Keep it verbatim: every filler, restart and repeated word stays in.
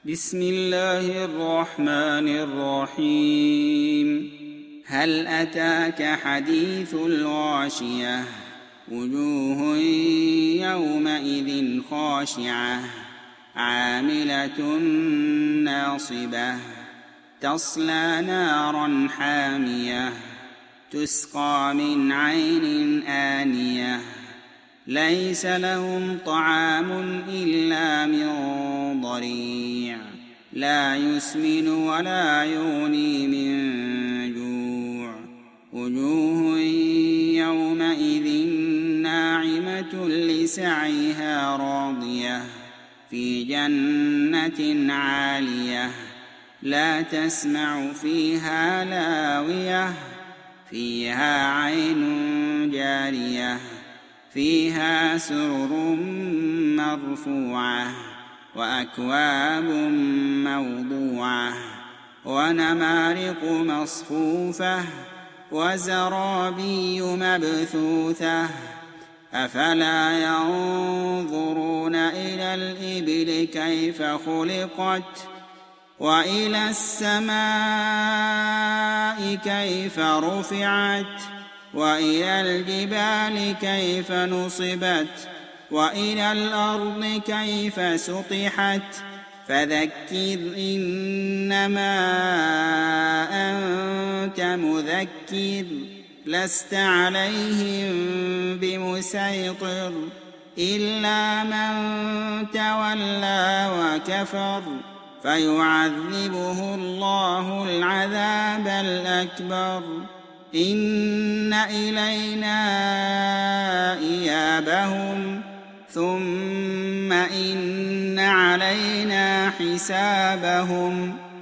بسم الله الرحمن الرحيم. هل أتاك حديث الغاشية؟ وجوه يومئذ خاشعة عاملة ناصبة تصلى نارا حامية تسقى من عين آنية ليس لهم طعام إلا من ضريع لا يسمن ولا يغني من جوع. وجوه يومئذ ناعمة لسعيها راضية في جنة عالية لا تسمع فيها لاغية فيها عين جارية فيها سرر مرفوعة وأكواب موضوعة ونمارق مصفوفة وزرابي مبثوثة أفلا ينظرون إلى الإبل كيف خلقت وإلى السماء كيف رفعت وإلى الجبال كيف نصبت وإلى الأرض كيف سطحت فذكر إنما أنت مذكر لست عليهم بمسيطر إلا من تولى وكفر فيعذبه الله العذاب الأكبر إن إلينا إيابهم ثم إن علينا حسابهم.